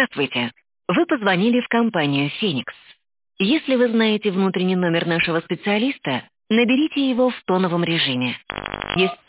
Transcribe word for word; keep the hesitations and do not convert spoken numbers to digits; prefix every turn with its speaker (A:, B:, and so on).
A: Здравствуйте. Вы позвонили в компанию «Феникс». Если вы знаете внутренний номер нашего специалиста, наберите его в тоновом режиме. Если